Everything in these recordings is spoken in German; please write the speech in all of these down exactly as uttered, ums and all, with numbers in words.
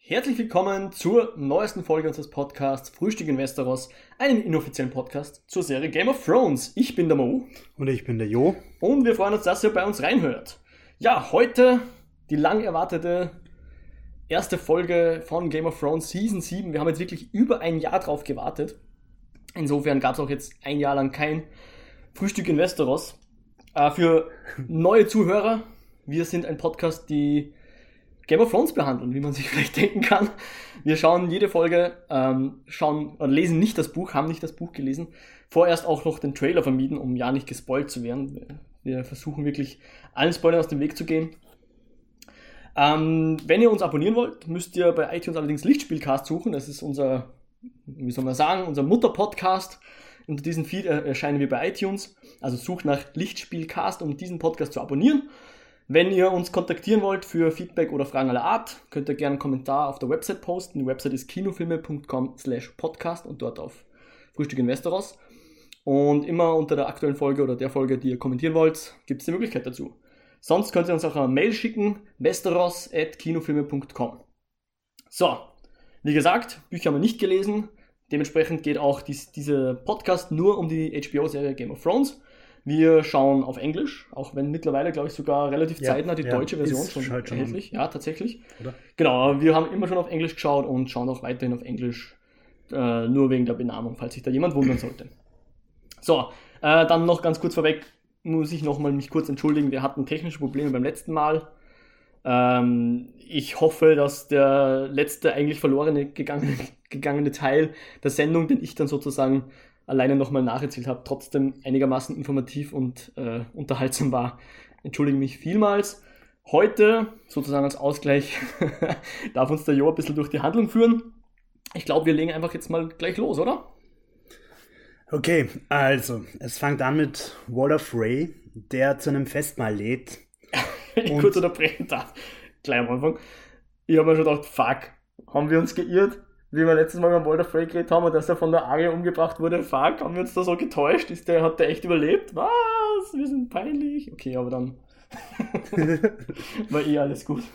Herzlich willkommen zur neuesten Folge unseres Podcasts Frühstück in Westeros, einem inoffiziellen Podcast zur Serie Game of Thrones. Ich bin der Mo. Und ich bin der Jo. Und wir freuen uns, dass ihr bei uns reinhört. Ja, heute die lang erwartete erste Folge von Game of Thrones Season sieben. Wir haben jetzt wirklich über ein Jahr drauf gewartet. Insofern gab es auch jetzt ein Jahr lang kein Frühstück in Westeros. Äh, für neue Zuhörer, wir sind ein Podcast, die Game of Thrones behandeln, wie man sich vielleicht denken kann. Wir schauen jede Folge, ähm, schauen oder lesen nicht das Buch, haben nicht das Buch gelesen. Vorerst auch noch den Trailer vermieden, um ja nicht gespoilt zu werden. Wir versuchen wirklich, allen Spoilern aus dem Weg zu gehen. Ähm, wenn ihr uns abonnieren wollt, müsst ihr bei iTunes allerdings Lichtspielcast suchen. Das ist unser, wie soll man sagen, unser Mutterpodcast. Unter diesem Feed erscheinen wir bei iTunes. Also sucht nach Lichtspielcast, um diesen Podcast zu abonnieren. Wenn ihr uns kontaktieren wollt für Feedback oder Fragen aller Art, könnt ihr gerne einen Kommentar auf der Website posten. Die Website ist kinofilme punkt com slash podcast und dort auf Frühstück in Westeros. Und immer unter der aktuellen Folge oder der Folge, die ihr kommentieren wollt, gibt es die Möglichkeit dazu. Sonst könnt ihr uns auch eine Mail schicken, westeros at kinofilme punkt com. So, wie gesagt, Bücher haben wir nicht gelesen. Dementsprechend geht auch dies, dieser Podcast nur um die H B O-Serie Game of Thrones. Wir schauen auf Englisch, auch wenn mittlerweile, glaube ich, sogar relativ ja, zeitnah die ja, deutsche Version schon halt erhältlich. Ja, tatsächlich. Oder? Genau, wir haben immer schon auf Englisch geschaut und schauen auch weiterhin auf Englisch, äh, nur wegen der Benamung, falls sich da jemand wundern sollte. So, äh, dann noch ganz kurz vorweg, muss ich nochmal mich kurz entschuldigen, wir hatten technische Probleme beim letzten Mal. Ähm, ich hoffe, dass der letzte eigentlich verlorene gegangene, gegangene Teil der Sendung, den ich dann sozusagen alleine nochmal nacherzählt habe, trotzdem einigermaßen informativ und äh, unterhaltsam war. Entschuldige mich vielmals. Heute, sozusagen als Ausgleich, darf uns der Jo ein bisschen durch die Handlung führen. Ich glaube, wir legen einfach jetzt mal gleich los, oder? Okay, also, es fängt an mit Walder Frey, der zu einem Festmahl lädt. Ich kurz unterbrechen darf, gleich am Anfang. Ich habe mir schon gedacht, fuck, haben wir uns geirrt? Wie wir letztes Mal beim Walder Frey geredet haben, dass er von der Arya umgebracht wurde, fuck, haben wir uns da so getäuscht? Ist der, hat der echt überlebt? Was? Wir sind peinlich. Okay, aber dann war eh alles gut.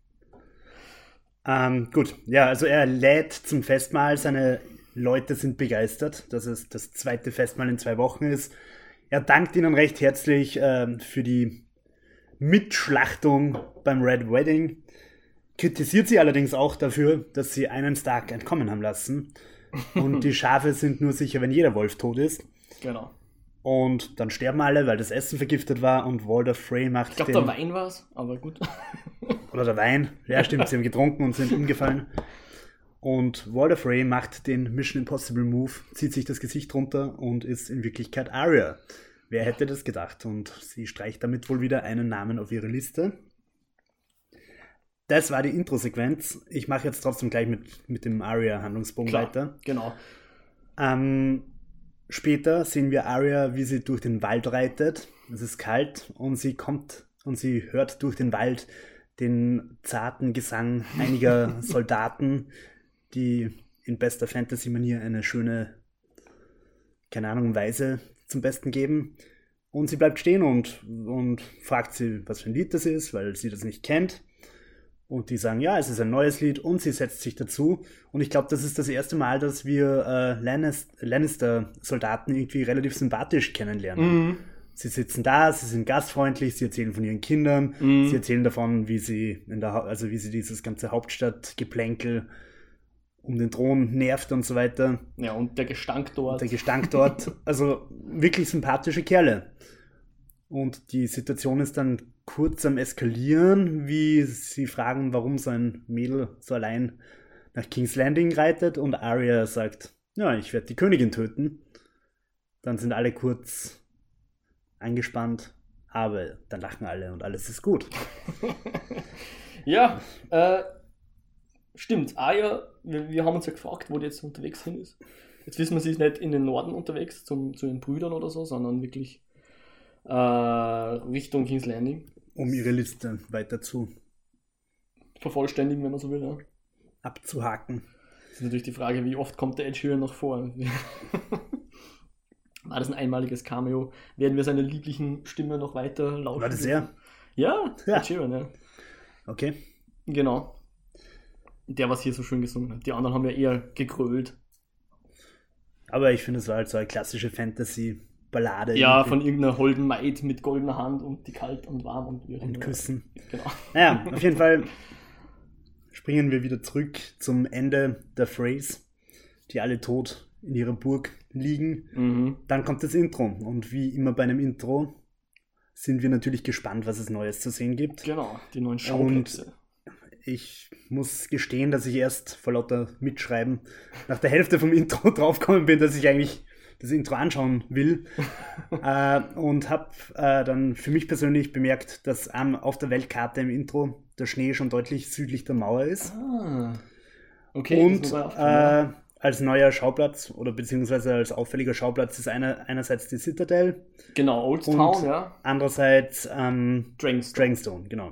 Ähm, gut, ja, also er lädt zum Festmahl, seine Leute sind begeistert, dass es das zweite Festmahl in zwei Wochen ist. Er dankt ihnen recht herzlich ähm, für die Mitschlachtung beim Red Wedding. Kritisiert sie allerdings auch dafür, dass sie einen Stark entkommen haben lassen. Und die Schafe sind nur sicher, wenn jeder Wolf tot ist. Genau. Und dann sterben alle, weil das Essen vergiftet war und Walder Frey macht Ich glaube, der Wein war es, aber gut. Oder der Wein. Ja, stimmt, sie haben getrunken und sind umgefallen. Und Walder Frey macht den Mission Impossible Move, zieht sich das Gesicht runter und ist in Wirklichkeit Arya. Wer hätte das gedacht? Und sie streicht damit wohl wieder einen Namen auf ihre Liste. Das war die Intro-Sequenz. Ich mache jetzt trotzdem gleich mit, mit dem Arya-Handlungsbogen weiter. Genau. Ähm, später sehen wir Arya, wie sie durch den Wald reitet. Es ist kalt und sie kommt und sie hört durch den Wald den zarten Gesang einiger Soldaten, die in bester Fantasy-Manier eine schöne, keine Ahnung, Weise zum Besten geben. Und sie bleibt stehen und, und fragt sie, was für ein Lied das ist, weil sie das nicht kennt. Und die sagen, ja, es ist ein neues Lied und sie setzt sich dazu. Und ich glaube, das ist das erste Mal, dass wir äh, Lannister-Soldaten irgendwie relativ sympathisch kennenlernen. Mhm. Sie sitzen da, sie sind gastfreundlich, sie erzählen von ihren Kindern, mhm. sie erzählen davon, wie sie in der, also wie sie dieses ganze Hauptstadtgeplänkel um den Thron nervt und so weiter. Ja, und der Gestank dort. Und der Gestank dort. Also wirklich sympathische Kerle. Und die Situation ist dann kurz am Eskalieren, wie sie fragen, warum so ein Mädel so allein nach King's Landing reitet und Arya sagt, ja, ich werde die Königin töten. Dann sind alle kurz angespannt, aber dann lachen alle und alles ist gut. Ja, äh, stimmt. Arya, wir, wir haben uns ja gefragt, wo die jetzt unterwegs hin ist. Jetzt wissen wir, sie ist nicht in den Norden unterwegs, zum, zu ihren Brüdern oder so, sondern wirklich äh, Richtung King's Landing. Um ihre Liste weiter zu vervollständigen, wenn man so will. Ja. Abzuhaken. Das ist natürlich die Frage, wie oft kommt der Ed Sheeran noch vor? War das ein einmaliges Cameo? Werden wir seine lieblichen Stimme noch weiter lauschen? War das er? Ja, ja. Ed Sheeran, ja. Okay. Genau. der was hier so schön gesungen hat. Die anderen haben ja eher gegrölt. Aber ich finde, es war halt so eine klassische Fantasy-Ballade. Ja, irgendwie. von irgendeiner holden Maid mit goldener Hand und die kalt und warm und wie auch Und immer. Küssen. Genau. Naja, auf jeden Fall springen wir wieder zurück zum Ende der Freys, die alle tot in ihrer Burg liegen. Mhm. Dann kommt das Intro. Und wie immer bei einem Intro sind wir natürlich gespannt, was es Neues zu sehen gibt. Genau, die neuen Schauplätze. Ich muss gestehen, dass ich erst vor lauter Mitschreiben nach der Hälfte vom Intro draufgekommen bin, dass ich eigentlich das Intro anschauen will. äh, und habe äh, dann für mich persönlich bemerkt, dass ähm, auf der Weltkarte im Intro der Schnee schon deutlich südlich der Mauer ist. Ah, okay. Und äh, als neuer Schauplatz oder beziehungsweise als auffälliger Schauplatz ist einer, einerseits die Citadel. Genau, Old Town, und ja. Andererseits ähm, Dragonstone. Dragonstone, genau.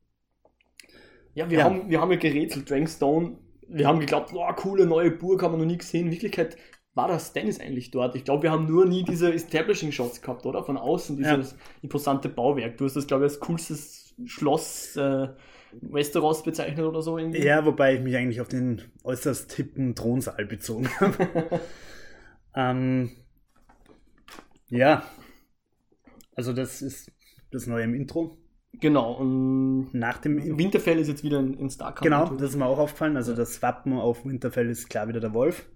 Ja, wir, Ja. Haben, wir haben ja gerätselt, Dragonstone. Wir haben geglaubt, oh, coole neue Burg, haben wir noch nie gesehen. In Wirklichkeit war das Stannis eigentlich dort. Ich glaube, wir haben nur nie diese Establishing-Shots gehabt, oder? Von außen, dieses ja. imposante Bauwerk. Du hast das, glaube ich, als coolstes Schloss äh, Westeros bezeichnet oder so. Irgendwie. Ja, wobei ich mich eigentlich auf den äußerst hippen Thronsaal bezogen habe. ähm, ja, also das ist das Neue im Intro. Genau, und nach dem In- Winterfell ist jetzt wieder in, in Stark. Genau, das ist mir auch aufgefallen. Also das Wappen auf Winterfell ist klar wieder der Wolf.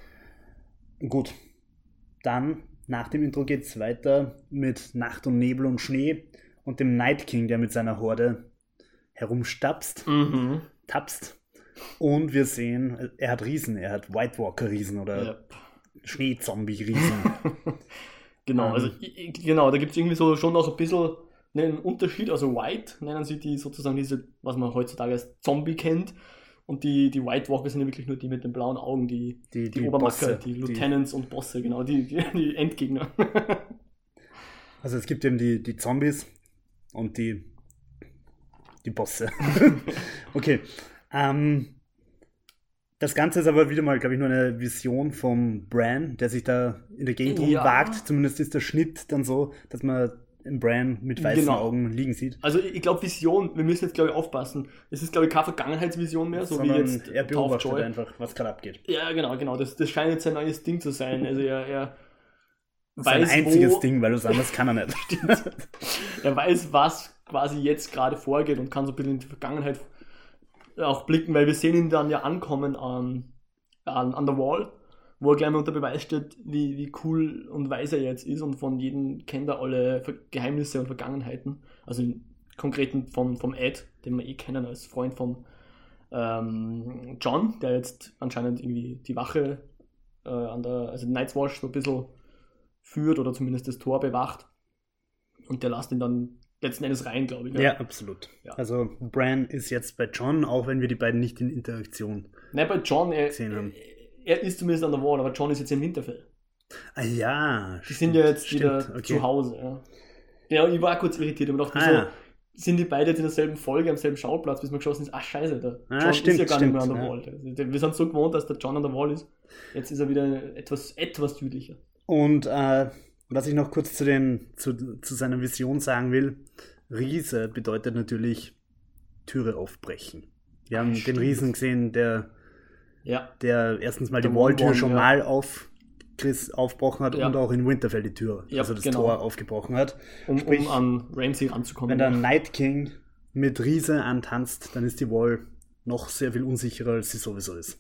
Gut, dann nach dem Intro geht es weiter mit Nacht und Nebel und Schnee und dem Night King, der mit seiner Horde herumstapst, Mhm. tapst. Und wir sehen, er hat Riesen, er hat White Walker Riesen oder Ja. Schneezombie-Riesen. Genau, Ähm. also i- i- genau, da gibt es irgendwie so schon noch ein bisschen einen Unterschied. Also White nennen sie die sozusagen diese, was man heutzutage als Zombie kennt. Und die, die White Walker sind ja wirklich nur die mit den blauen Augen, die, Die- die, die Obermacker, Bosse, die die- Lieutenants und Bosse, genau, die, die, die Endgegner. Also es gibt eben die, die Zombies und die, die Bosse. Okay. Ähm, das Ganze ist aber wieder mal, glaube ich, nur eine Vision vom Bran, der sich da in der Gegend Ja. rumwagt. Zumindest ist der Schnitt dann so, dass man den Bran mit weißen Genau. Augen liegen sieht. Also ich, ich glaube Vision, wir müssen jetzt glaube ich aufpassen. Es ist glaube ich keine Vergangenheitsvision mehr, so Sondern wie jetzt er beobachtet Taufjoy. einfach, was gerade abgeht. Ja, genau, genau. Das, das scheint jetzt sein neues Ding zu sein. Also er, er Sein weiß, einziges wo, Ding, weil das anders kann er nicht. er weiß, was quasi jetzt gerade vorgeht und kann so ein bisschen in die Vergangenheit auch blicken, weil wir sehen ihn dann ja ankommen an, an, an der Wall, wo er gleich mal unter Beweis steht, wie, wie cool und weise er jetzt ist und von jedem kennt er alle Ver- Geheimnisse und Vergangenheiten. Also im Konkreten vom, vom Ed, den wir eh kennen als Freund von ähm, John, der jetzt anscheinend irgendwie die Wache äh, an der, also Night's Watch so ein bisschen führt oder zumindest das Tor bewacht. Und der lässt ihn dann letzten Endes rein, glaube ich. Ja, absolut. Ja. Also Bran ist jetzt bei John, auch wenn wir die beiden nicht in Interaktion Nein, bei John, er, gesehen haben. er ist zumindest an der Wall, aber John ist jetzt im Winterfell. Ah ja, Die sind ja jetzt wieder okay. zu Hause. Ja. Ja, ich war kurz irritiert und dachte, Ah, wieso ja. sind die beide jetzt in derselben Folge, am selben Schauplatz, bis man geschossen ist, ach scheiße, der Ah, John stimmt, ist ja gar stimmt, nicht mehr an der ja. Wall. Also, wir sind so gewohnt, dass der John an der Wall ist. Jetzt ist er wieder etwas, etwas südlicher. Und äh, was ich noch kurz zu, den, zu, zu seiner Vision sagen will, Riese bedeutet natürlich Türe aufbrechen. Wir haben Stimmt. den Riesen gesehen, der, Ja, der erstens mal Der die Walltür One-One, schon ja. mal auf Chris aufgebrochen hat Ja. und auch in Winterfell die Tür, Ja, also das genau. Tor aufgebrochen hat. um, Sprich, um an Ramsay ranzukommen. wenn der Night King mit Riese antanzt, dann ist die Wall noch sehr viel unsicherer, als sie sowieso ist.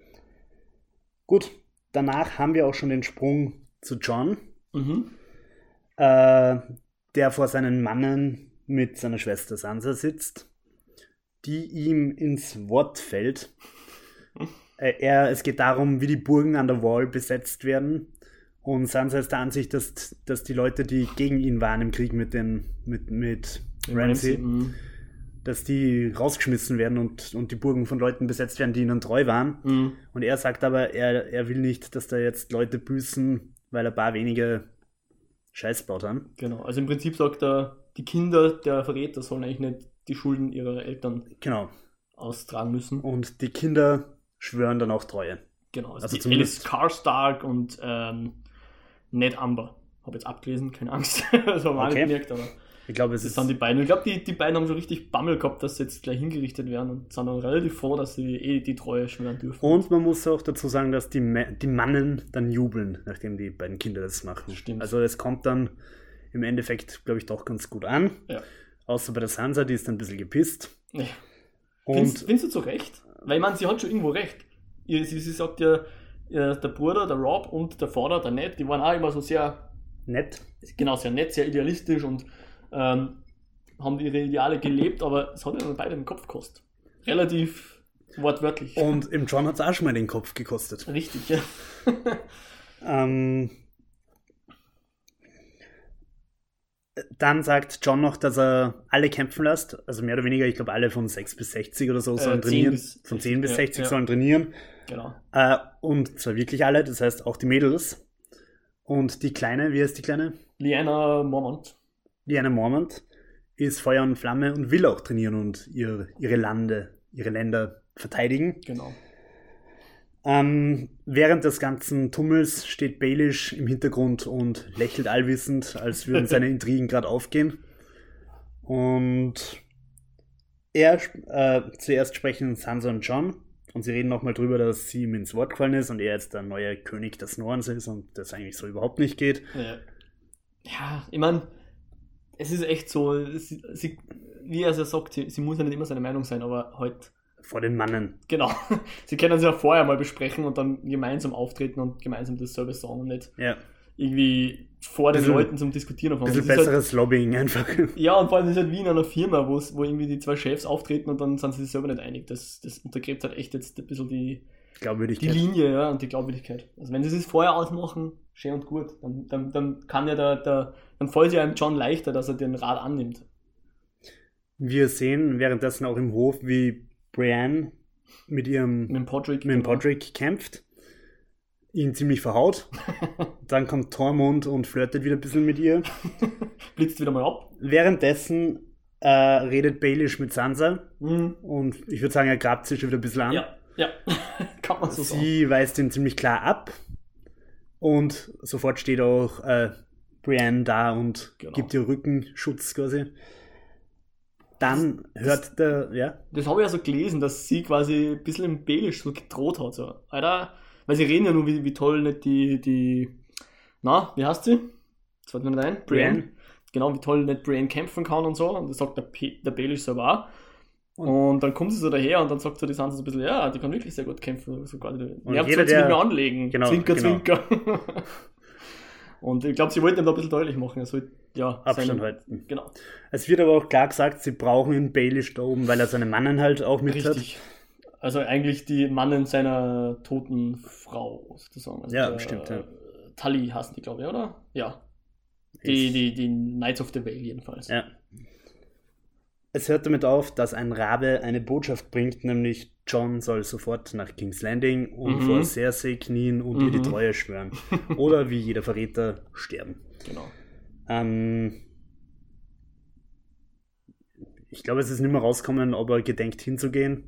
Gut, danach haben wir auch schon den Sprung zu John, Mhm. äh, der vor seinen Mannen mit seiner Schwester Sansa sitzt, die ihm ins Wort fällt. Äh, er, es geht darum, wie die Burgen an der Wall besetzt werden. Und Sansa ist der Ansicht, dass, dass die Leute, die gegen ihn waren im Krieg mit, den, mit, mit Ramsay, Mhm. dass die rausgeschmissen werden und, und die Burgen von Leuten besetzt werden, die ihnen treu waren. Mhm. Und er sagt aber, er, er will nicht, dass da jetzt Leute büßen, weil ein paar wenige Scheiß gebaut haben. Genau, also im Prinzip sagt er, die Kinder der Verräter sollen eigentlich nicht die Schulden ihrer Eltern Genau. austragen müssen. Und die Kinder schwören dann auch Treue. Genau, also, Also die zumindest- Alice Karstark und ähm, Ned Amber. Habe jetzt abgelesen, keine Angst. Das haben wir Okay. nicht gemerkt, aber Ich glaube, es Das ist... sind die beiden. Ich glaube, die, die beiden haben schon richtig Bammel gehabt, dass sie jetzt gleich hingerichtet werden und sind dann relativ froh, dass sie eh die Treue schwören dürfen. Und man muss auch dazu sagen, dass die, Ma- die Mannen dann jubeln, nachdem die beiden Kinder das machen. Stimmt. Also es kommt dann im Endeffekt, glaube ich, doch ganz gut an. Ja. Außer bei der Sansa, die ist dann ein bisschen gepisst. Ja. Und Findest, findest du zu Recht? Weil ich meine, sie hat schon irgendwo recht. Ihr- Sie, sie sagt ja, ja, der Bruder, der Rob und der Vater, der Ned, die waren auch immer so sehr, nett. genau, sehr nett, sehr idealistisch und ähm, haben ihre Ideale gelebt, aber es hat ihnen beide den Kopf gekostet. Relativ wortwörtlich. Und im John hat es auch schon mal den Kopf gekostet. Richtig, ja. Ähm, dann sagt John noch, dass er alle kämpfen lässt. Also mehr oder weniger, ich glaube, alle von sechs bis sechzig oder so sollen Äh, zehn trainieren. bis- Von zehn bis ja, sechzig ja. sollen trainieren. Genau. Äh, und zwar wirklich alle, das heißt auch die Mädels. Und die Kleine, wie heißt die Kleine? Lyanna Mormont. Lyanna Mormont ist Feuer und Flamme und will auch trainieren und ihr, ihre Lande, ihre Länder verteidigen. Genau. Ähm, während des ganzen Tummels steht Baelish im Hintergrund und lächelt allwissend, als würden seine Intrigen gerade aufgehen. Und er, äh, zuerst sprechen Sansa und Jon und sie reden nochmal drüber, dass sie ihm ins Wort gefallen ist und er jetzt der neue König des Nordens ist und das eigentlich so überhaupt nicht geht. Ja, ja ich meine, es ist echt so, sie, sie, wie er es ja sagt, sie, sie muss ja nicht immer seine Meinung sein, aber halt, Vor den Mannen. genau, sie können es ja vorher mal besprechen und dann gemeinsam auftreten und gemeinsam dasselbe sagen und nicht Ja, irgendwie vor den Bisschen- Leuten zum Diskutieren ein anfangen. bisschen Das ist besseres Lobbying einfach. Halt, ja, und vor allem ist es halt wie in einer Firma, wo es- wo irgendwie die zwei Chefs auftreten und dann sind sie sich selber nicht einig. Das, das untergräbt halt echt jetzt ein bisschen die, die Glaubwürdigkeit. Linie, ja, und die Glaubwürdigkeit. Also wenn sie es vorher ausmachen, schön und gut, dann, dann, dann kann ja der, der dann fällt es ja einem John leichter, dass er den Rat annimmt. Wir sehen währenddessen auch im Hof, wie Brienne mit ihrem Mit dem Podrick. mit dem genau. Podrick kämpft, ihn ziemlich verhaut. Dann kommt Tormund und flirtet wieder ein bisschen mit ihr. Blitzt wieder mal ab. Währenddessen äh, redet Baelish mit Sansa Mhm. und ich würde sagen, er grabt sich schon wieder ein bisschen an. Ja, ja. Kann man so sagen. Sie weist ihn ziemlich klar ab und sofort steht auch äh, Brienne da und Genau. gibt ihr Rückenschutz quasi. Dann hört der, ja, Das habe ich ja so gelesen, dass sie quasi ein bisschen im Baelish so gedroht hat. So. Alter, weil sie reden ja nur, wie, wie toll nicht die, die, na, wie heißt sie? Das fällt mir nicht ein. Brienne. Genau, wie toll nicht Brienne kämpfen kann und so. Und das sagt der, P- der Baelish selber auch. Und dann kommt sie so daher und dann sagt so die Sansa so ein bisschen, ja, die kann wirklich sehr gut kämpfen. Sogar die Nerven jeder, soll sie der- mit mir anlegen. Genau, Zwinker, genau. zwinker. Und ich glaube, sie wollten ihm da ein bisschen deutlich machen. Er soll, ja, Abstand seine- halten. Genau. Es wird aber auch klar gesagt, sie brauchen ihn Baelish da oben, weil er seine Mannen halt auch mit hat. Richtig. Also eigentlich die Mannen seiner toten Frau, sozusagen. Also Ja, der, stimmt, ja. äh, Tully heißen die, glaube ich, oder? Ja. Die, die, die Knights of the Vale jedenfalls. Ja. Es hört damit auf, dass ein Rabe eine Botschaft bringt, nämlich Jon soll sofort nach King's Landing und Mhm. vor Cersei knien und ihr die Mhm. Treue schwören. Oder wie jeder Verräter sterben. Genau. Ähm, ich glaube, es ist nicht mehr rausgekommen, ob er gedenkt hinzugehen.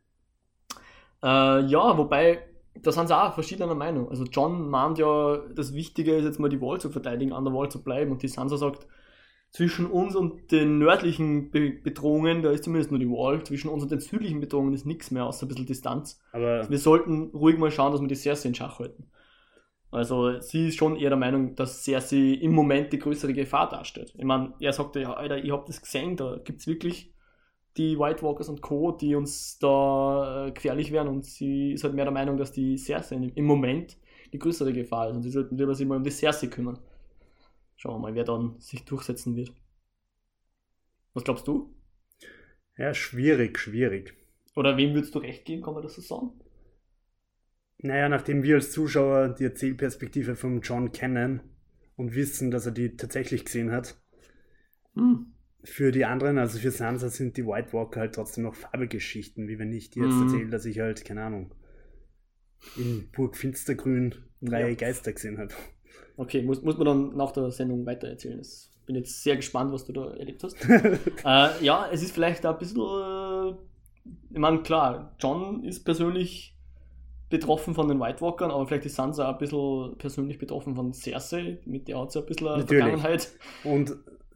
Äh, ja, wobei, da sind sie auch verschiedener Meinung. Also John meint ja, das Wichtige ist jetzt mal die Wall zu verteidigen, an der Wall zu bleiben. Und die Sansa sagt, zwischen uns und den nördlichen Be- Bedrohungen, da ist zumindest nur die Wall, zwischen uns und den südlichen Bedrohungen ist nichts mehr, außer ein bisschen Distanz. Aber Wir sollten ruhig mal schauen, dass wir die Cersei in Schach halten. Also sie ist schon eher der Meinung, dass Cersei im Moment die größere Gefahr darstellt. Ich meine, er sagte, ja, Alter, ich hab das gesehen, da gibt's wirklich die White Walkers und Co., die uns da äh, gefährlich werden und sie ist halt mehr der Meinung, dass die Cersei im Moment die größere Gefahr ist und sie sollten lieber sich mal um die Cersei kümmern. Schauen wir mal, wer dann sich durchsetzen wird. Was glaubst du? ja, schwierig, schwierig. Oder wem würdest du recht geben, kann man das so sagen? Naja, nachdem wir als Zuschauer die Erzählperspektive von Jon kennen und wissen, dass er die tatsächlich gesehen hat, Hm. für die anderen, also für Sansa, sind die White Walker halt trotzdem noch Fabelgeschichten, wie wenn ich dir jetzt Mhm. erzähle, dass ich halt, keine Ahnung, in Burg Finstergrün drei Ja. Geister gesehen habe. Okay, muss, muss man dann nach der Sendung weitererzählen. Ich bin jetzt sehr gespannt, was du da erlebt hast. äh, ja, es ist vielleicht auch ein bisschen, äh, ich meine, klar, John ist persönlich betroffen von den White Walkern, aber vielleicht ist Sansa auch ein bisschen persönlich betroffen von Cersei, mit der hat sie ein bisschen eine Natürlich. Vergangenheit. Und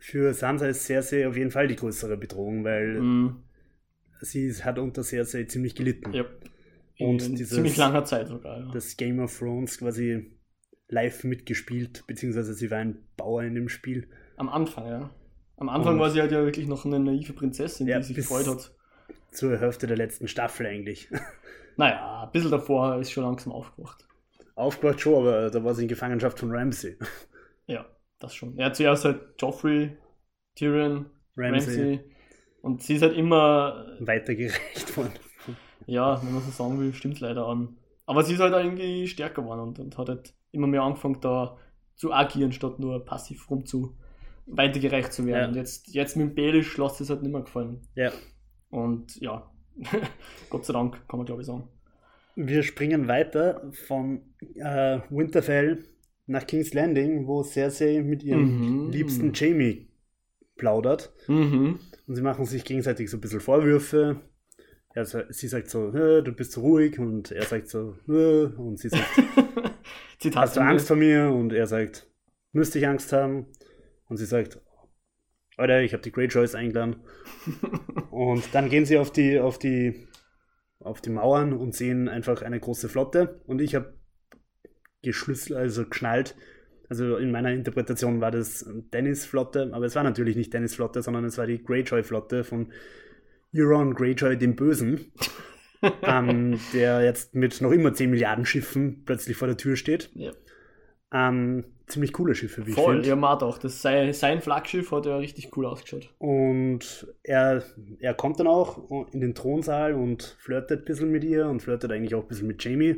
für Sansa ist Cersei auf jeden Fall die größere Bedrohung, weil Mhm. sie hat unter Cersei ziemlich gelitten. Ja. Und In dieses- ziemlich langer Zeit sogar. Ja. Das Game of Thrones quasi live mitgespielt, beziehungsweise sie war ein Bauer in dem Spiel. Am Anfang, ja. Am Anfang Und- war sie halt ja wirklich noch eine naive Prinzessin, Ja, die sich bis- gefreut hat. Zur Hälfte der letzten Staffel eigentlich. Naja, ein bisschen davor ist schon langsam aufgewacht. Aufgewacht schon, aber da war sie in Gefangenschaft von Ramsay. Ja, das schon. Ja, zuerst halt Joffrey, Tyrion, Ramsay, Ramsay. Und sie ist halt immer, weitergereicht worden. ja, wenn man so sagen will, stimmt leider an. Aber sie ist halt auch irgendwie stärker geworden und, und hat halt immer mehr angefangen, da zu agieren, statt nur passiv rum zu weitergereicht zu werden. Ja. Und jetzt, jetzt mit dem Baelish lässt es halt nicht mehr gefallen. Ja. Und ja, Gott sei Dank, kann man glaube ich sagen. Wir springen weiter von äh, Winterfell nach King's Landing, wo Cersei mit ihrem Mhm. liebsten Jaime plaudert. Mhm. Und sie machen sich gegenseitig so ein bisschen Vorwürfe. Er, sa- sie sagt so, "Hä, du bist so ruhig." Und er sagt so, "Hä?" Und sie sagt, Zitat hast du Angst vor mir? Und er sagt, müsste ich Angst haben? Und sie sagt, Alter, ich habe die Greyjoys eingeladen. Und dann gehen sie auf die, auf die, auf die Mauern und sehen einfach eine große Flotte. Und ich habe geschlüsselt, also geschnallt. Also in meiner Interpretation war das Dennis Flotte, aber es war natürlich nicht Dennis Flotte, sondern es war die Greyjoy Flotte von Euron Greyjoy dem Bösen, ähm, der jetzt mit noch immer zehn Milliarden Schiffen plötzlich vor der Tür steht. Ja. Ähm, ziemlich coole Schiffe, wie ich Voll, finde. ja, Mart auch. Das sei, sein Flaggschiff hat ja richtig cool ausgeschaut. Und er, er kommt dann auch in den Thronsaal und flirtet ein bisschen mit ihr und flirtet eigentlich auch ein bisschen mit Jaime.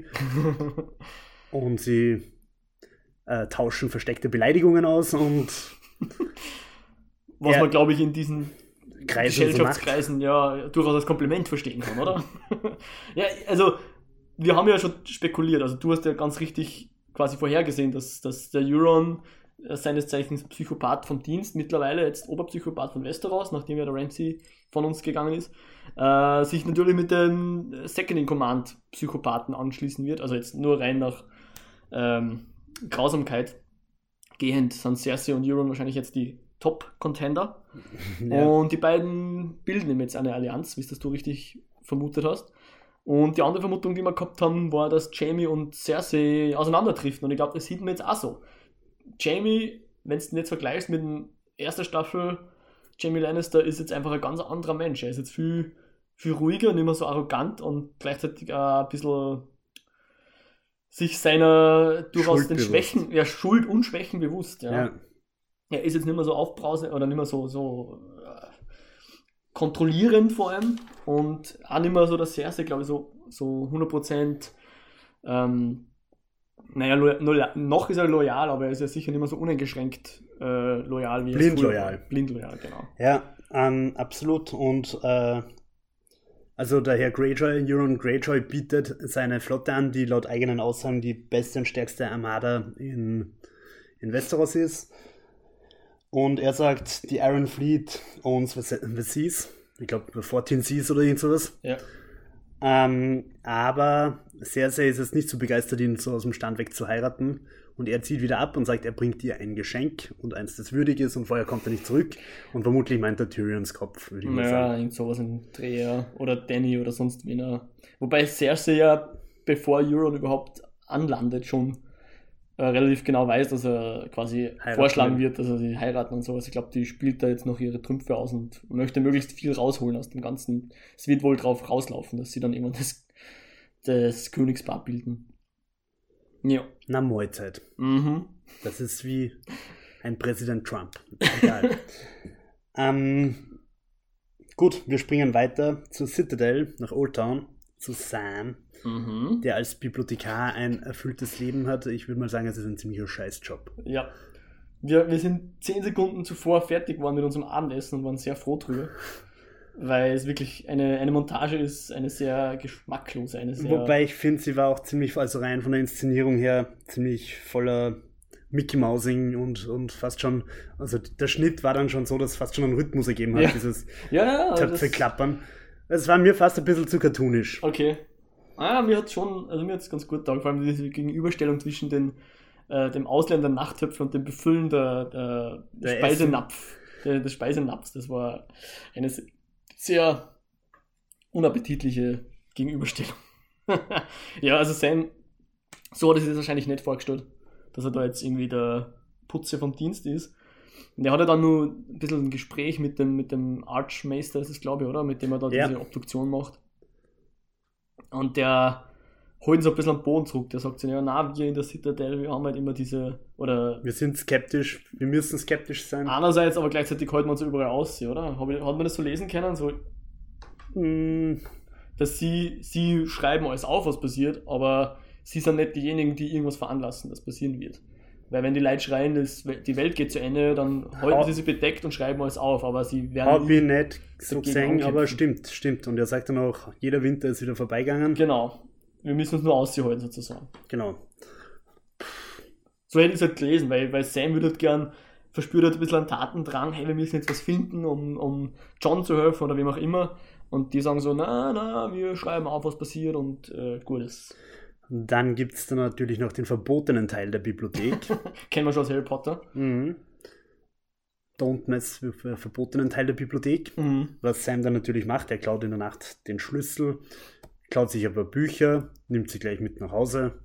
Und sie äh, tauschen versteckte Beleidigungen aus und Was Ja. man, glaube ich, in diesen Kreise so macht. Gesellschaftskreisen ja durchaus als Kompliment verstehen kann, oder? Ja, also, wir haben ja schon spekuliert. Also, du hast ja ganz richtig quasi vorhergesehen, dass, dass der Euron äh, seines Zeichens Psychopath vom Dienst, mittlerweile jetzt Oberpsychopath von Westeros, nachdem ja der Ramsay von uns gegangen ist, äh, sich natürlich mit den Second-in-Command-Psychopathen anschließen wird. Also jetzt nur rein nach ähm, Grausamkeit gehend sind Cersei und Euron wahrscheinlich jetzt die Top-Contender. Ja. Und die beiden bilden eben jetzt eine Allianz, wie es das du richtig vermutet hast. Und die andere Vermutung, die wir gehabt haben, war, dass Jaime und Cersei auseinanderdriften. Und ich glaube, das sieht man jetzt auch so. Jaime, wenn du ihn jetzt vergleichst mit der ersten Staffel, Jaime Lannister ist jetzt einfach ein ganz anderer Mensch. Er ist jetzt viel, viel ruhiger, nicht mehr so arrogant und gleichzeitig auch ein bisschen sich seiner durchaus den Schuldbewusst. Schwächen, ja, Schuld und Schwächen bewusst. Ja. Ja. Er ist jetzt nicht mehr so aufbrausend oder nicht mehr so, so äh, kontrollierend vor allem und auch nicht mehr so, dass Cersei, glaube ich, so, so hundert Prozent ähm, naja, lo- lo- noch ist er loyal, aber er ist ja sicher nicht mehr so uneingeschränkt äh, loyal wie er es Blind früher loyal. war. Blind loyal, genau. Ja, ähm, absolut. Und äh, also der Herr Greyjoy, Euron Greyjoy, bietet seine Flotte an, die laut eigenen Aussagen die beste und stärkste Armada in, in Westeros ist. Und er sagt, die Iron Fleet owns the the Seas. Ich glaube, vierzehn Seas oder irgend sowas. Ja. Ähm, aber Cersei ist jetzt nicht so begeistert, ihn so aus dem Stand weg zu heiraten. Und er zieht wieder ab und sagt, er bringt ihr ein Geschenk und eins, das würdig ist, und vorher kommt er nicht zurück. Und vermutlich meint er Tyrions Kopf, würde ich mal Ja, sagen. irgend sowas im Dreher oder Danny oder sonst wen. Wobei Cersei ja, bevor Euron überhaupt anlandet, schon äh, relativ genau weiß, dass er quasi Heiraten vorschlagen will. wird, dass er sie heiraten und sowas. Ich glaube, die spielt da jetzt noch ihre Trümpfe aus und möchte möglichst viel rausholen aus dem Ganzen. Es wird wohl drauf rauslaufen, dass sie dann irgendwann das, das Königspaar bilden. Ja. Na, Mahlzeit. Mhm. Das ist wie ein Präsident Trump. Egal. ähm, gut, wir springen weiter zur Citadel, nach Old Town, zu Sam, Mhm. der als Bibliothekar ein erfülltes Leben hat. Ich würde mal sagen, es ist ein ziemlicher Scheißjob. Ja. Wir, wir sind zehn Sekunden zuvor fertig geworden mit unserem Abendessen und waren sehr froh drüber. Weil es wirklich eine, eine Montage ist, eine sehr geschmacklose, eine sehr... Wobei ich finde, sie war auch ziemlich, also rein von der Inszenierung her, ziemlich voller Mickey Mousing und, und fast schon, also der Schnitt war dann schon so, dass es fast schon einen Rhythmus ergeben hat, Ja. dieses ja, ja, das- Töpfe klappern. Es war mir fast ein bisschen zu cartoonisch. Okay. Ah, mir hat schon, also mir hat es ganz gut getaugt, vor allem diese Gegenüberstellung zwischen den, äh, dem Ausländer Nachttöpfe und dem Befüllen der, der, Der Speisenapf. der, der Speisenaps, das war eine sehr unappetitliche Gegenüberstellung. Ja, also Sam, so hat er sich das wahrscheinlich nicht vorgestellt, dass er da jetzt irgendwie der Putze vom Dienst ist. Und der hat ja dann nur ein bisschen ein Gespräch mit dem, mit dem Archmeister, ist es glaube ich, oder? Mit dem er da Ja. diese Obduktion macht. Und der holt ihn so ein bisschen am Boden zurück. Der sagt so, ja, na, wir in der Citadel, wir haben halt immer diese, oder Wir sind skeptisch, wir müssen skeptisch sein. einerseits, aber gleichzeitig halten wir uns überall aus, oder? Hab ich, hat man das so lesen können? So, Mm, dass sie, sie schreiben alles auf, was passiert, aber sie sind nicht diejenigen, die irgendwas veranlassen, das passieren wird. Weil wenn die Leute schreien, das, die Welt geht zu Ende, dann halten Ha- sie sich bedeckt und schreiben alles auf, aber sie werden Hab ich nie, nicht so dagegen gesehen, ankämpfen. aber stimmt, stimmt. Und er sagt dann auch, jeder Winter ist wieder vorbeigegangen. genau, wir müssen uns nur aushalten sozusagen. Genau. So hätte ich es halt gelesen, weil, weil Sam würde halt gern, verspürt halt ein bisschen einen Tatendrang, hey, wir müssen jetzt was finden, um, um John zu helfen oder wem auch immer. Und die sagen so, na, na, wir schreiben auf, was passiert und äh, gut ist. Dann gibt es dann natürlich noch den verbotenen Teil der Bibliothek. Kennen wir schon aus Harry Potter. mhm. Da unten ist der verbotenen Teil der Bibliothek. Mhm. Was Sam dann natürlich macht, er klaut in der Nacht den Schlüssel, klaut sich aber Bücher, nimmt sie gleich mit nach Hause,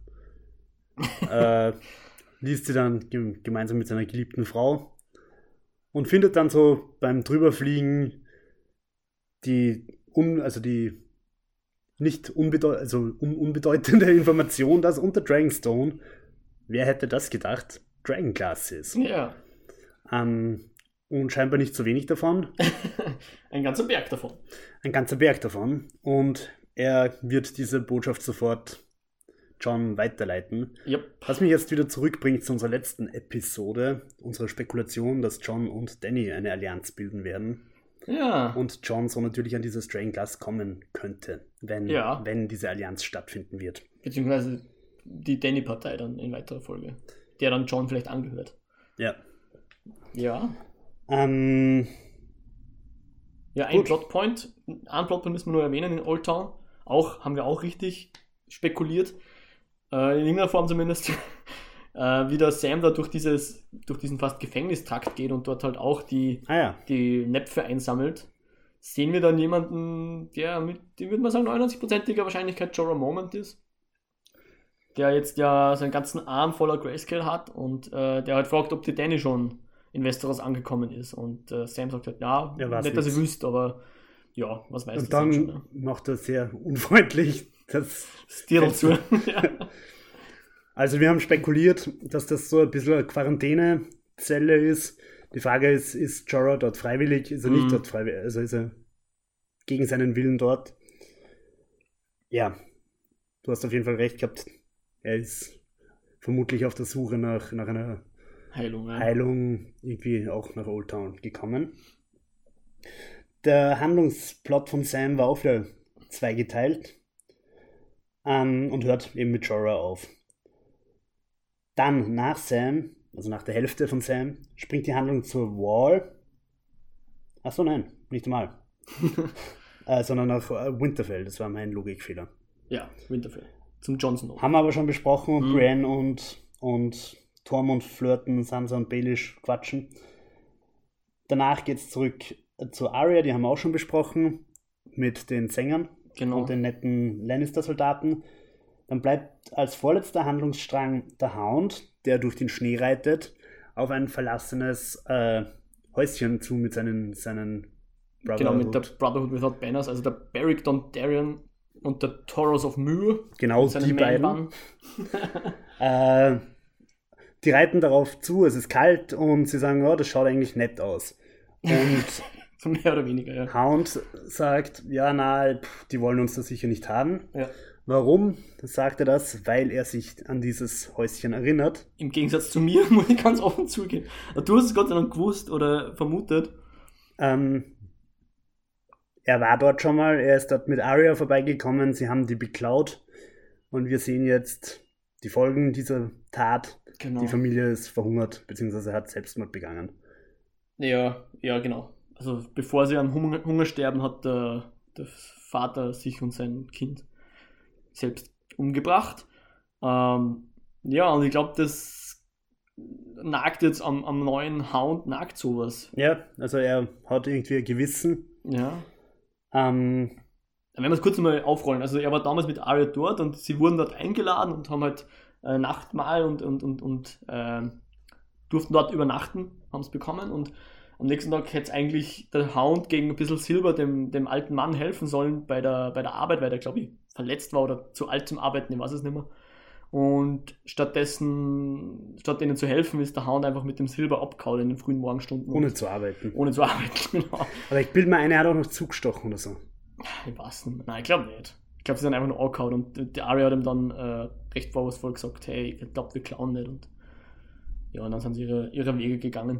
äh, liest sie dann ge- gemeinsam mit seiner geliebten Frau und findet dann so beim Drüberfliegen die, un, also die nicht unbedeu also un unbedeutende Information, dass unter Dragonstone, wer hätte das gedacht, Dragonglass ist. Ja, Ähm, und scheinbar nicht so wenig davon. ein ganzer Berg davon. Ein ganzer Berg davon. Und er wird diese Botschaft sofort John weiterleiten. Yep. Was mich jetzt wieder zurückbringt zu unserer letzten Episode, unserer Spekulation, dass John und Danny eine Allianz bilden werden. Ja. Und John so natürlich an dieses Dragonglass kommen könnte, wenn, Ja. wenn diese Allianz stattfinden wird. Beziehungsweise die Danny-Partei dann in weiterer Folge, der dann John vielleicht angehört. Ja. Ja. Ähm, Ja, ein Gut. Plotpoint, einen Plotpoint müssen wir nur erwähnen in Old Town. Auch, haben wir auch richtig spekuliert. Äh, in irgendeiner Form zumindest. äh, wie der Sam da durch, dieses, durch diesen fast Gefängnistrakt geht und dort halt auch die, ah ja, die Näpfe einsammelt. Sehen wir dann jemanden, der mit, die würde man sagen, neunundneunzig-prozentiger Wahrscheinlichkeit Jorah Mormont ist. Der jetzt ja seinen ganzen Arm voller Grayscale hat und äh, der halt fragt, ob die Danny schon in Westeros angekommen ist. Und äh, Sam sagt halt, ja, Ja, weiß nicht, dass nix. ich wüsste, aber ja, was weiß und das dann schon. Ne? macht er sehr unfreundlich das. Stirl zu. ja. Also wir haben spekuliert, dass das so ein bisschen eine Quarantänezelle ist. Die Frage ist, ist Jorah dort freiwillig? Ist er Mhm. nicht dort freiwillig? Also ist er gegen seinen Willen dort? Ja, du hast auf jeden Fall recht gehabt. Er ist vermutlich auf der Suche nach, nach einer Heilung. Ja. Heilung, irgendwie auch nach Old Town gekommen. Der Handlungsplot von Sam war auch wieder zweigeteilt ähm, und hört eben mit Jorah auf. Dann nach Sam, also nach der Hälfte von Sam, springt die Handlung zur Wall. Achso, nein, nicht einmal. äh, sondern nach äh, Winterfell, das war mein Logikfehler. ja, Winterfell. Zum Jon Snow. Haben wir aber schon besprochen, Mhm. Brienne und, und Tormund flirten, Sansa und Baelish quatschen. Danach geht es zurück zu Arya, die haben wir auch schon besprochen, mit den Sängern Genau. und den netten Lannister-Soldaten. Dann bleibt als vorletzter Handlungsstrang der Hound, der durch den Schnee reitet, auf ein verlassenes äh, Häuschen zu mit seinen, seinen Genau, mit der Brotherhood. Brotherhood Without Banners, also der Beric Dondarrion und der Taurus of Myr. Genau, mit seinem die beiden. Man-Bun. Äh, die reiten darauf zu, es ist kalt und sie sagen, ja, das schaut eigentlich nett aus. Und So mehr oder weniger, ja. Hound sagt, ja, na, pff, die wollen uns das sicher nicht haben. ja. Warum sagt er das? Weil er sich an dieses Häuschen erinnert. Im Gegensatz zu mir, muss ich ganz offen zugeben. Du hast es Gott sei Dank gewusst oder vermutet. Ähm, er war dort schon mal, er ist dort mit Arya vorbeigekommen, sie haben die beklaut und wir sehen jetzt die Folgen dieser Tat. Genau. Die Familie ist verhungert, beziehungsweise hat Selbstmord begangen. Ja, ja, genau. Also bevor sie am Hunger, Hunger sterben, hat der, der Vater sich und sein Kind selbst umgebracht. Ähm, ja, und ich glaube, das nagt jetzt am, am neuen Hound, nagt sowas. Ja, also er hat irgendwie ein Gewissen. Ja. Ähm, Wenn wir es kurz mal aufrollen, also er war damals mit Arya dort und sie wurden dort eingeladen und haben halt äh, Nachtmahl und, und, und, und äh, durften dort übernachten, haben es bekommen und am nächsten Tag hätte es eigentlich der Hound gegen ein bisschen Silber dem, dem alten Mann helfen sollen bei der, bei der Arbeit, weil der, glaube ich, verletzt war oder zu alt zum Arbeiten, ich weiß es nicht mehr. Und stattdessen, statt denen zu helfen, ist der Hound einfach mit dem Silber abgehauen in den frühen Morgenstunden. ohne zu arbeiten. Ohne zu arbeiten, genau. Aber ich bilde mir ein, er hat auch noch zugestochen oder so. Ich weiß nicht mehr. Nein, ich glaube nicht. Ich glaube, sie sind einfach nur angehauen und die Arya hat ihm dann äh, recht vorwurfsvoll gesagt, hey, ich glaube, wir klauen nicht. Und ja, und dann sind sie ihre, ihre Wege gegangen.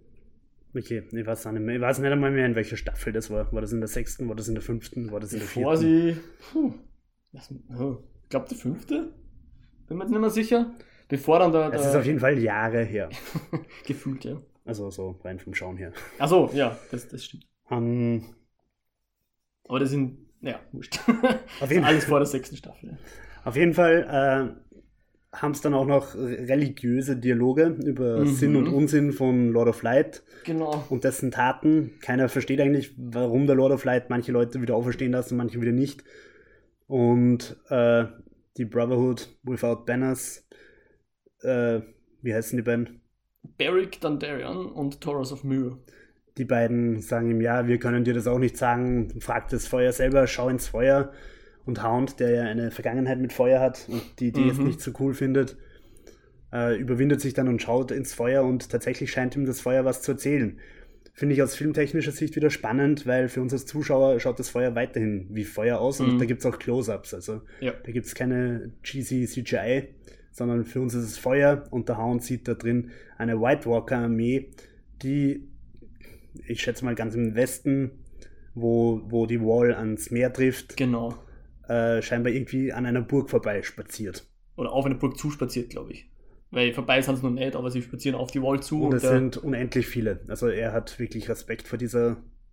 Okay, ich weiß auch nicht mehr. Ich weiß nicht einmal mehr, in welcher Staffel das war. War das in der sechsten, war das in der fünften, war das in der Bevor vierten? sie, puh, was, oh, ich glaube, der fünfte? Bin mir jetzt nicht mehr sicher. Bevor dann der... Es der ist auf jeden Fall Jahre her. gefühlt, ja. Also so rein vom Schauen her. Achso, ja, das, das stimmt. Ähm, Aber das sind, naja, wurscht. Auf jeden- Alles vor der sechsten Staffel. Ja. auf jeden Fall äh, haben es dann auch noch religiöse Dialoge über Mhm. Sinn und Unsinn von Lord of Light Genau. und dessen Taten. Keiner versteht eigentlich, warum der Lord of Light manche Leute wieder auferstehen lässt und manche wieder nicht. Und äh, die Brotherhood Without Banners, äh, wie heißen die beiden? Beric Dondarrion und Taurus of Myr. Die beiden sagen ihm, ja, wir können dir das auch nicht sagen, frag das Feuer selber, schau ins Feuer. Und Hound, der ja eine Vergangenheit mit Feuer hat und die Idee jetzt Mhm. nicht so cool findet, äh, überwindet sich dann und schaut ins Feuer und tatsächlich scheint ihm das Feuer was zu erzählen. Finde ich aus filmtechnischer Sicht wieder spannend, weil für uns als Zuschauer schaut das Feuer weiterhin wie Feuer aus und Mhm. da gibt es auch Close-Ups. Also Ja. da gibt es keine cheesy C G I, sondern für uns ist es Feuer und der Hound sieht da drin eine White Walker-Armee, die, ich schätze mal ganz im Westen, wo, wo die Wall ans Meer trifft, Genau. äh, scheinbar irgendwie an einer Burg vorbei spaziert. Oder auf eine Burg zuspaziert, glaube ich. Weil vorbei sind es noch nicht, aber sie spazieren auf die Wall zu. Und es der, sind unendlich viele. Also er hat wirklich Respekt vor dieser.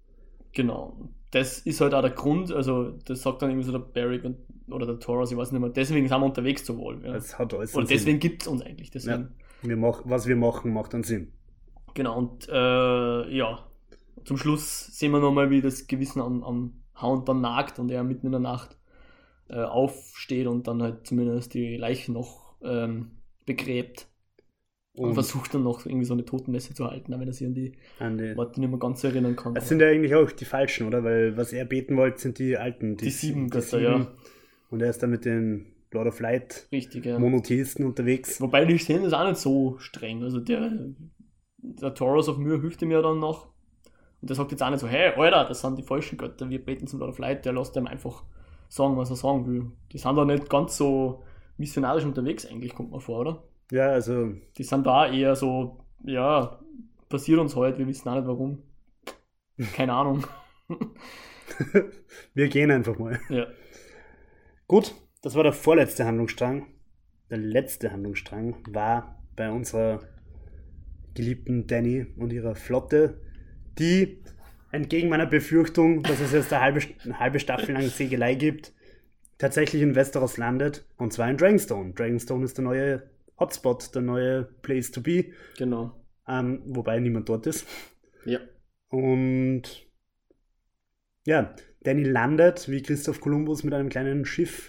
Genau. Das ist halt auch der Grund, also das sagt dann irgendwie so der Beric und, oder der Taurus, ich weiß nicht mehr, deswegen sind wir unterwegs zur Wall. Ja. Es hat alles Oder einen Sinn. deswegen gibt es uns eigentlich. Deswegen. Ja. Wir mach, was wir machen, macht dann Sinn. Genau, und äh, ja, zum Schluss sehen wir nochmal, wie das Gewissen am, am Hound dann nagt und er mitten in der Nacht äh, aufsteht und dann halt zumindest die Leiche noch ähm, begräbt und, Und versucht dann noch irgendwie so eine Totenmesse zu halten, auch wenn er sich an die an die, Worte nicht mehr ganz erinnern kann. das sind ja eigentlich auch die falschen, oder? Weil was er beten wollte, sind die alten. Die sieben Götter, sieben. ja. Und er ist da mit den Lord of Light Richtig, ja. Monotheisten unterwegs. Wobei die Szene ist auch nicht so streng. Also der, der Taurus of Myr hilft ihm ja dann noch. Und der sagt jetzt auch nicht so, hey, Alter, das sind die falschen Götter, wir beten zum Lord of Light. Der lässt ihm einfach sagen, was er sagen will. Die sind da nicht ganz so missionarisch unterwegs eigentlich, kommt mir vor, oder? Ja, also Die sind da eher so, ja, passiert uns heute, wir wissen auch nicht warum. Keine Ahnung. wir gehen einfach mal. Ja. Gut, das war der vorletzte Handlungsstrang. Der letzte Handlungsstrang war bei unserer geliebten Dany und ihrer Flotte, die entgegen meiner Befürchtung, dass es jetzt eine halbe, eine halbe Staffel lang Segelei gibt, tatsächlich in Westeros landet, und zwar in Dragonstone. Dragonstone ist der neue Hotspot, der neue Place to be, Genau. ähm, wobei niemand dort ist. Ja. Und ja, Dany landet wie Christoph Kolumbus mit einem kleinen Schiff,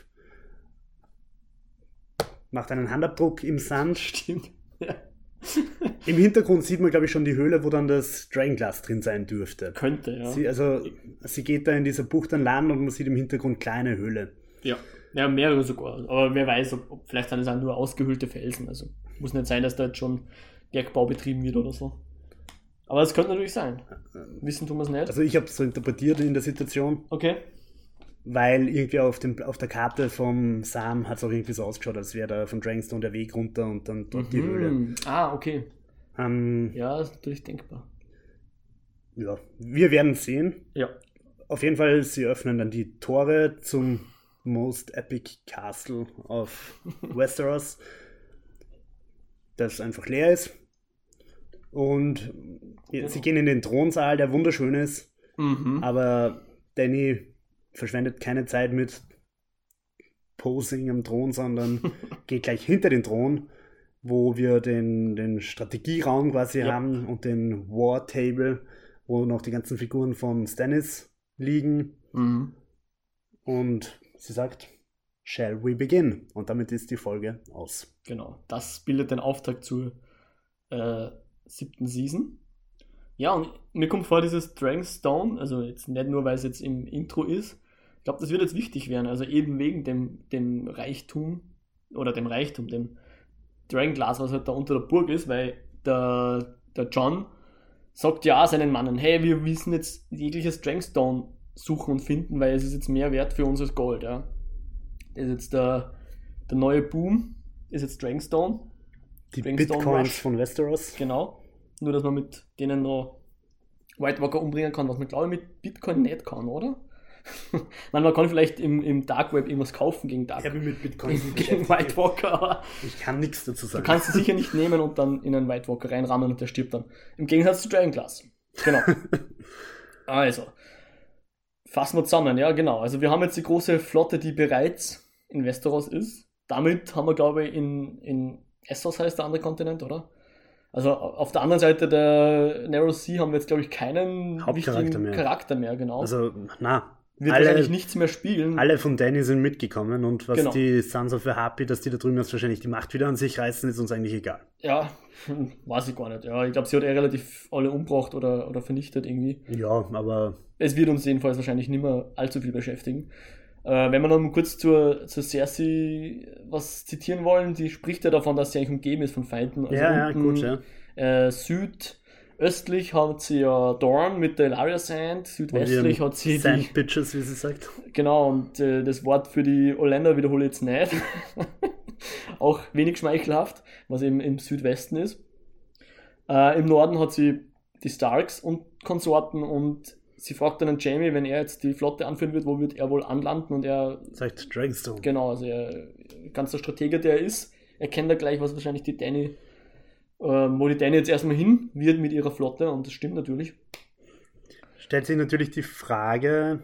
macht einen Handabdruck im Sand. Stimmt. Ja. Im Hintergrund sieht man, glaube ich, schon die Höhle, wo dann das Dragonglass drin sein dürfte. Könnte, ja. Sie, also, sie geht da in dieser Bucht an Land und man sieht im Hintergrund kleine Höhle. Ja. Ja, mehrere sogar. Aber wer weiß, ob, ob vielleicht sind es auch nur ausgehöhlte Felsen. Also muss nicht sein, dass da jetzt schon Bergbau betrieben wird oder so. Aber es könnte natürlich sein. Wissen tun wir es nicht. Also ich habe es so interpretiert in der Situation, Okay. weil irgendwie auf, dem, auf der Karte vom Sam hat es auch irgendwie so ausgeschaut, als wäre da von Dragonstone der Weg runter und dann dort die Höhle. Mhm. Ah, okay. Ähm, Ja, ist natürlich denkbar. ja, wir werden sehen. Ja. Auf jeden Fall, sie öffnen dann die Tore zum Most Epic Castle of Westeros, das einfach leer ist. Und sie gehen in den Thronsaal, der wunderschön ist, Mhm. aber Dany verschwendet keine Zeit mit Posing am Thron, sondern geht gleich hinter den Thron, wo wir den, den Strategieraum quasi Ja. haben und den War Table, wo noch die ganzen Figuren von Stannis liegen. Mhm. Und sie sagt, shall we begin? Und damit ist die Folge aus. Genau, das bildet den Auftakt zur äh, siebten Season. Ja, und mir kommt vor, dieses Dragonstone, also jetzt nicht nur, weil es jetzt im Intro ist, ich glaube, das wird jetzt wichtig werden, also eben wegen dem, dem Reichtum, oder dem Reichtum, dem Dragonglass, was halt da unter der Burg ist, weil der, der John sagt ja seinen Mannen, hey, wir müssen jetzt jegliches Dragonstone suchen und finden, weil es ist jetzt mehr wert für uns als Gold, ja. Das ist jetzt der, der neue Boom, ist jetzt Dragonstone. Die Dragonstone Bitcoins Rush. von Westeros. Genau. Nur, dass man mit denen noch White Walker umbringen kann, was man, glaube ich, mit Bitcoin nicht kann, oder? Man, man kann vielleicht im, im Dark Web irgendwas kaufen gegen Dark Ich habe mich mit Bitcoins gegen beschäftigt. White Walker, aber Ich kann nichts dazu du sagen. kannst sie sicher nicht nehmen und dann in einen White Walker reinrammen und der stirbt dann. Im Gegensatz zu Dragonglass. Genau. Also, fassen wir zusammen, ja genau. Also wir haben jetzt die große Flotte, die bereits in Westeros ist. Damit haben wir, glaube ich, in, in Essos heißt der andere Kontinent, oder? Also auf der anderen Seite der Narrow Sea haben wir jetzt, glaube ich, keinen Hauptcharakter wichtigen mehr. Charakter mehr, genau. Also, na, Wird alle, wahrscheinlich nichts mehr spielen. alle von Dany sind mitgekommen und was Genau. die Sons of the Harpy, dass die da drüben jetzt wahrscheinlich die Macht wieder an sich reißen, ist uns eigentlich egal. Ja, hm, weiß ich gar nicht. Ja, ich glaube, sie hat eh relativ alle umgebracht oder, oder vernichtet irgendwie. Ja, aber Es wird uns jedenfalls wahrscheinlich nicht mehr allzu viel beschäftigen. Äh, wenn wir noch mal kurz zur, zur Cersei was zitieren wollen, die spricht ja davon, dass sie eigentlich umgeben ist von Feinden. Also ja, ja, unten, gut, ja. Äh, südöstlich hat sie ja Dorne mit der Ilaria Sand, südwestlich hat sie die, Sand Bitches, wie sie sagt. genau, und äh, das Wort für die Oländer wiederhole ich jetzt nicht. Auch wenig schmeichelhaft, was eben im Südwesten ist. Äh, Im Norden hat sie die Starks und Konsorten und sie fragt dann an Jaime, wenn er jetzt die Flotte anführen wird, wo wird er wohl anlanden, und er, Sagt Dragonstone. genau, also er, ganz der Stratege, der er ist, erkennt er gleich, was wahrscheinlich die Dany, äh, wo die Dany jetzt erstmal hin wird mit ihrer Flotte, und das stimmt natürlich. Stellt sich natürlich die Frage,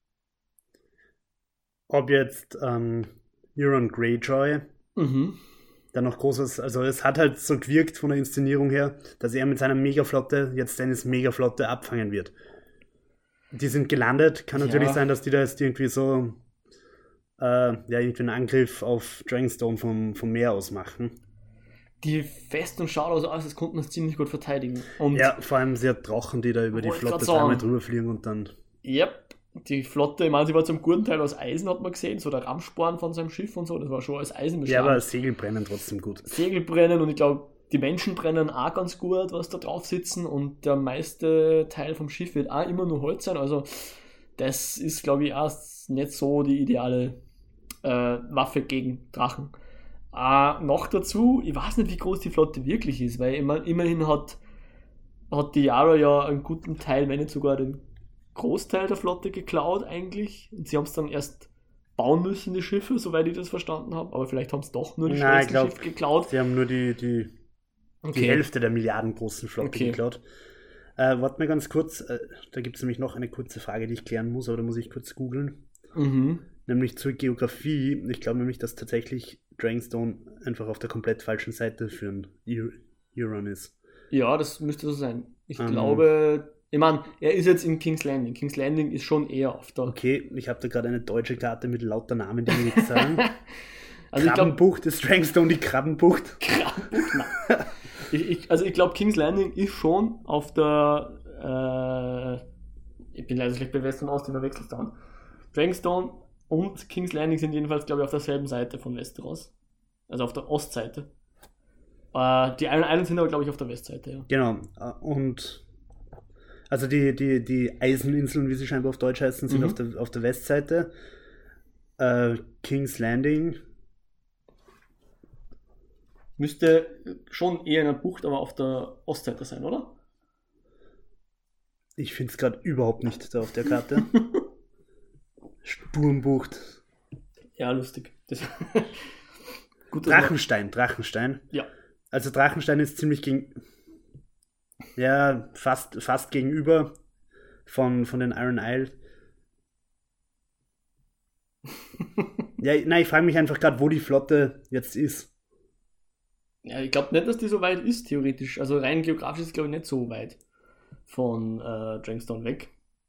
ob jetzt ähm, Euron Greyjoy Mhm. da noch großes, also es hat halt so gewirkt von der Inszenierung her, dass er mit seiner Megaflotte jetzt Dannys Megaflotte abfangen wird. Die sind gelandet, kann Ja. natürlich sein, dass die da jetzt irgendwie so äh, ja, irgendwie einen Angriff auf Dragonstone vom, vom Meer aus machen. Die Festung schaut also aus, als konnten das ziemlich gut verteidigen. Und Ja, vor allem sie hat Drachen, die da über die Wollte Flotte grad sagen. dreimal drüber fliegen und dann Yep, die Flotte, ich meine, sie war zum guten Teil aus Eisen, hat man gesehen, so der Rammsporn von seinem Schiff und so, das war schon als Eisen ja, beschlagen. aber Segel brennen trotzdem gut. Segel brennen, und ich glaube, die Menschen brennen auch ganz gut, was da drauf sitzen, und der meiste Teil vom Schiff wird auch immer nur Holz sein, also das ist, glaube ich, auch nicht so die ideale äh, Waffe gegen Drachen. Äh, noch dazu, ich weiß nicht, wie groß die Flotte wirklich ist, weil immer, immerhin hat, hat die Yara ja einen guten Teil, wenn nicht sogar den Großteil der Flotte geklaut eigentlich. Und sie haben es dann erst bauen müssen, die Schiffe, soweit ich das verstanden habe. Aber vielleicht haben es doch nur die Nein, ich schwersten glaub, Schiffe geklaut. Sie haben nur die, die, die Hälfte der milliardengroßen Flotte Okay. geklaut. Äh, warte mal ganz kurz, äh, da gibt es nämlich noch eine kurze Frage, die ich klären muss, aber da muss ich kurz googeln. Mhm. Nämlich zur Geografie. Ich glaube nämlich, dass tatsächlich Dragonstone einfach auf der komplett falschen Seite für einen Eu- Euron ist. Ja, das müsste so sein. Ich Ähm. glaube, ich meine, er ist jetzt in King's Landing. King's Landing ist schon eher auf der... Okay, ich habe da gerade eine deutsche Karte mit lauter Namen, die mir nichts sagen. Also ich glaube, Krabbenbucht ist Dragonstone die Krabbenbucht. Krabbenbucht, nein. ich, ich, also ich glaube, King's Landing ist schon auf der... Äh, ich bin leider schlecht bei West und Ost, ich verwechsel es dann. Dragonstone und King's Landing sind jedenfalls, glaube ich, auf derselben Seite von Westeros. Also auf der Ostseite. Äh, die Iron Islands sind aber, glaube ich, auf der Westseite, ja. Genau. äh, Und also die, die, die Eiseninseln, wie sie scheinbar auf Deutsch heißen, sind Mhm. auf, der, auf der Westseite. Äh, King's Landing. Müsste schon eher in einer Bucht, aber auf der Ostseite sein, oder? Ich finde es gerade überhaupt nicht da auf der Karte. Sturmbucht. Ja, lustig. Das Gut, dass man- Drachenstein, Drachenstein. Ja. Also Drachenstein ist ziemlich gegen. Ja, fast, fast gegenüber von, von den Iron Isle. Ja, nein, ich frage mich einfach gerade, wo die Flotte jetzt ist. Ja, ich glaube nicht, dass die so weit ist, theoretisch. Also rein geografisch ist es, glaube ich, nicht so weit von äh, Dragonstone weg.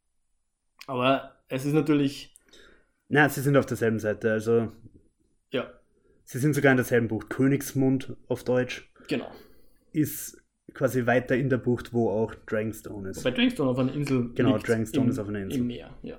Aber es ist natürlich... Na, sie sind auf derselben Seite, also... Ja. Sie sind sogar in derselben Bucht. Königsmund auf Deutsch. Genau. Ist quasi weiter in der Bucht, wo auch Dragonstone ist. Bei Dragonstone auf einer Insel. Genau, Dragonstone ist auf einer Insel. Im Meer, ja.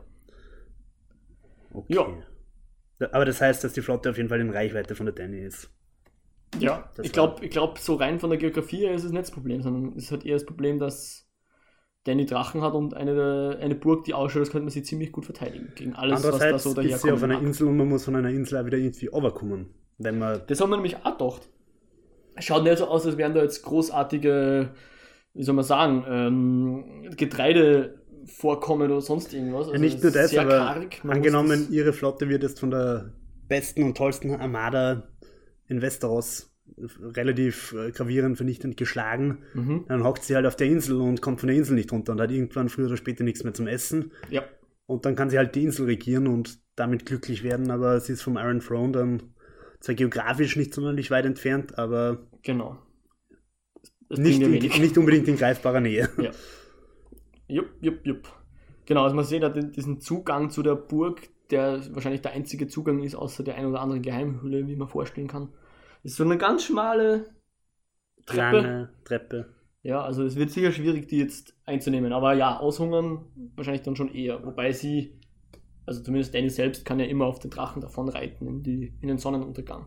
Okay. Ja. Aber das heißt, dass die Flotte auf jeden Fall in Reichweite von der Dany ist. Ja, Das ich glaube, ich glaub, so rein von der Geografie her ist es nicht das Problem, sondern es hat eher das Problem, dass Dany Drachen hat und eine, eine Burg, die ausschaut, das könnte man sie ziemlich gut verteidigen gegen alles, Andererseits was da so ist sie auf einer mag. Insel und man muss von einer Insel auch wieder irgendwie runterkommen. Wenn man Das haben wir nämlich auch gedacht. Schaut nicht so aus, als wären da jetzt großartige, wie soll man sagen, ähm, Getreidevorkommen oder sonst irgendwas. Also ja, nicht nur das, sehr aber karg. Man angenommen, muss das- ihre Flotte wird jetzt von der besten und tollsten Armada in Westeros relativ äh, gravierend vernichtend geschlagen, Mhm. dann hockt sie halt auf der Insel und kommt von der Insel nicht runter und hat irgendwann früher oder später nichts mehr zum Essen. Ja, Und dann kann sie halt die Insel regieren und damit glücklich werden, aber sie ist vom Iron Throne dann zwar geografisch nicht sonderlich weit entfernt, aber genau. Das nicht, bringt ja in, wenig. nicht unbedingt in greifbarer Nähe. Ja. Jupp, jupp, jupp. Genau, also man sieht da diesen Zugang zu der Burg, der wahrscheinlich der einzige Zugang ist, außer der ein oder anderen Geheimhöhle, wie man vorstellen kann. Das ist so eine ganz schmale Treppe. Lange Treppe. Ja, also es wird sicher schwierig, die jetzt einzunehmen. Aber ja, aushungern wahrscheinlich dann schon eher. Wobei sie, also zumindest Dany selbst, kann ja immer auf den Drachen davon reiten in, die, in den Sonnenuntergang.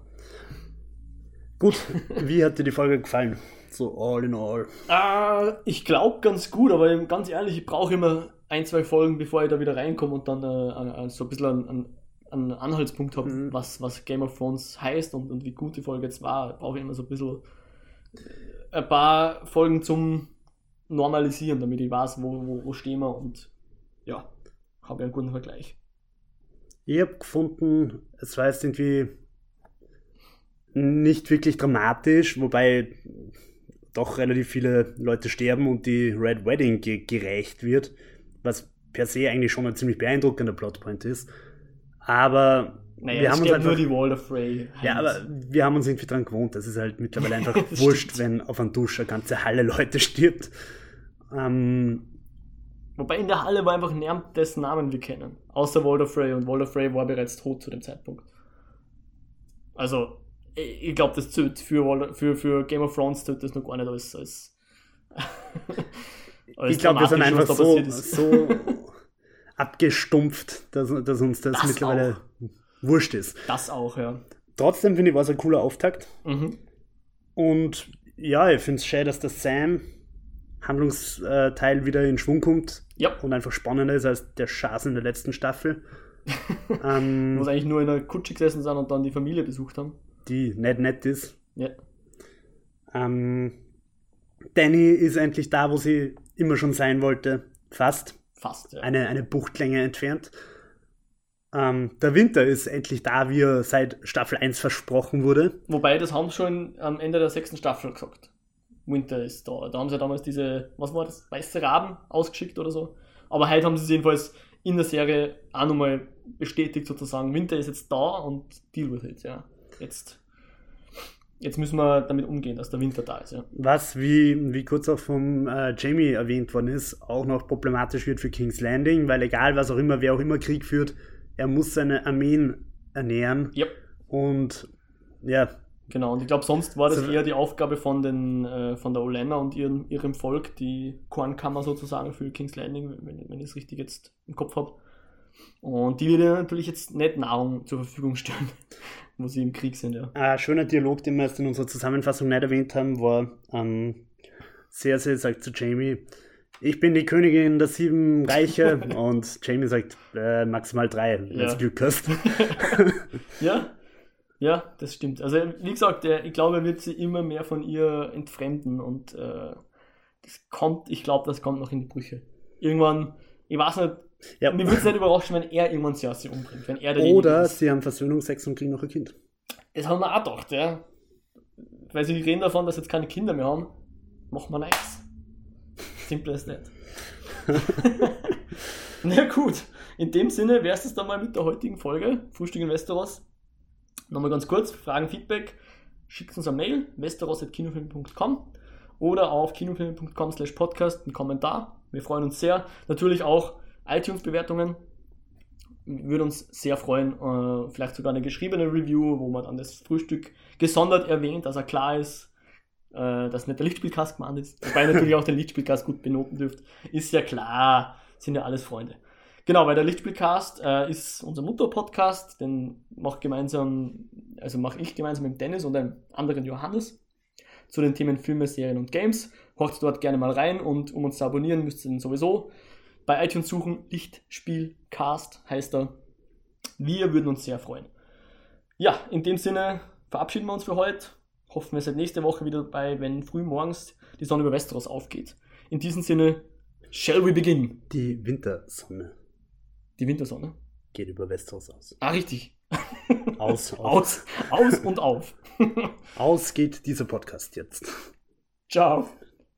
Gut, wie hat dir die Folge gefallen? So all in all. Äh, ich glaube ganz gut, aber ganz ehrlich, ich brauche immer ein, zwei Folgen, bevor ich da wieder reinkomme und dann äh, äh, so ein bisschen einen, einen, einen Anhaltspunkt habe, Mhm. was, was Game of Thrones heißt und, und wie gut die Folge jetzt war. Brauche ich immer so ein bisschen ein paar Folgen zum Normalisieren, damit ich weiß, wo, wo, wo stehen wir und ja, habe einen guten Vergleich. Ich habe gefunden, es war jetzt irgendwie nicht wirklich dramatisch, wobei doch relativ viele Leute sterben und die Red Wedding ge- gerächt wird, was per se eigentlich schon ein ziemlich beeindruckender Plotpoint ist. Aber Naja, wir es haben uns stirbt nur einfach, die Wall of Frey. ja, aber wir haben uns irgendwie dran gewohnt. Das ist halt mittlerweile einfach Das wurscht, stimmt. wenn auf einem Dusch eine ganze Halle Leute stirbt. Ähm, Wobei in der Halle war einfach niemand, dessen Namen wir kennen. Außer Walder Frey und Walder Frey war bereits tot zu dem Zeitpunkt. Also, ich ich glaube, das zählt für, Walder- für, für Game of Thrones zählt das noch gar nicht als. als, als ich glaube, wir sind dramatisch, einfach was da so, passiert ist. so abgestumpft, dass, dass uns das, Das mittlerweile wurscht ist. Das auch, ja. Trotzdem finde ich, war es ein cooler Auftakt. Mhm. Und ja, ich finde es schön, dass der Sam Handlungsteil wieder in Schwung kommt Ja, und einfach spannender ist als der Schaß in der letzten Staffel. ähm, muss eigentlich nur in einer Kutsche gesessen sein und dann die Familie besucht haben. die nicht nett ist. Ja, Ähm, Dany ist endlich da, wo sie immer schon sein wollte. Fast. fast. Ja. Eine, eine Buchtlänge entfernt. Ähm, der Winter ist endlich da, wie er seit Staffel eins versprochen wurde. Wobei, das haben sie schon am Ende der sechsten Staffel gesagt. Winter ist da. Da haben sie damals diese, was war das, weiße Raben ausgeschickt oder so. Aber heute haben sie es jedenfalls in der Serie auch nochmal bestätigt sozusagen. Winter ist jetzt da und deal with it, ja. Jetzt, jetzt müssen wir damit umgehen, dass der Winter da ist, ja. Was, wie, wie kurz auch vom äh, Jamie erwähnt worden ist, auch noch problematisch wird für King's Landing, weil egal was auch immer, wer auch immer Krieg führt, er muss seine Armeen ernähren. Ja, Und ja, genau. Und ich glaube, sonst war das So- eher die Aufgabe von, den, äh, von der Olenna und ihren, ihrem Volk, die Kornkammer sozusagen für King's Landing, wenn, wenn ich es richtig jetzt im Kopf habe. Und die wird ja natürlich jetzt nicht Nahrung zur Verfügung stellen, wo sie im Krieg sind, ja. ein schöner Dialog, den wir jetzt in unserer Zusammenfassung nicht erwähnt haben, war ähm, Cersei sagt zu Jamie, ich bin die Königin der sieben Reiche und Jamie sagt, äh, maximal drei, wenn Ja. du Glück hast. Ja, ja, das stimmt. Also wie gesagt, er, ich glaube, er wird sie immer mehr von ihr entfremden und äh, das kommt, ich glaube, das kommt noch in die Brüche. Irgendwann, ich weiß nicht, Ja. mir würde es nicht überraschen, wenn er irgendwann Cersei umbringt, wenn er derjenige Oder ist. sie haben Versöhnungsex und kriegen noch ein Kind. Das haben wir auch gedacht, ja. Weil sie reden davon, dass sie jetzt keine Kinder mehr haben, machen wir nichts. Simple as that. Na gut, in dem Sinne wäre es dann mal mit der heutigen Folge Frühstück in Westeros. Nochmal ganz kurz, Fragen, Feedback. schickt uns eine Mail, westeros at kinofilm punkt com oder auf kinofilm punkt com slash podcast einen Kommentar. Wir freuen uns sehr. Natürlich auch iTunes-Bewertungen. Würde uns sehr freuen. Äh, vielleicht sogar eine geschriebene Review, wo man dann das Frühstück gesondert erwähnt, dass er klar ist, äh, dass nicht der Lichtspielcast gemeint ist. Wobei ihr natürlich auch den Lichtspielcast gut benoten dürft. Ist ja klar, sind ja alles Freunde. Genau, weil der Lichtspielcast äh, ist unser Mutto-Podcast, den mache gemeinsam, also mache ich gemeinsam mit Dennis und einem anderen Johannes zu den Themen Filme, Serien und Games. Hört dort gerne mal rein und um uns zu abonnieren, müsst ihr den sowieso bei iTunes suchen. Lichtspielcast heißt er. Wir würden uns sehr freuen. Ja, in dem Sinne verabschieden wir uns für heute. Hoffen wir seid nächste Woche wieder dabei, wenn früh morgens die Sonne über Westeros aufgeht. In diesem Sinne, shall we begin? Die Wintersonne Die Wintersonne? geht über Westeros aus. Ah, richtig. Aus, aus, aus und auf. Aus geht dieser Podcast jetzt. Ciao.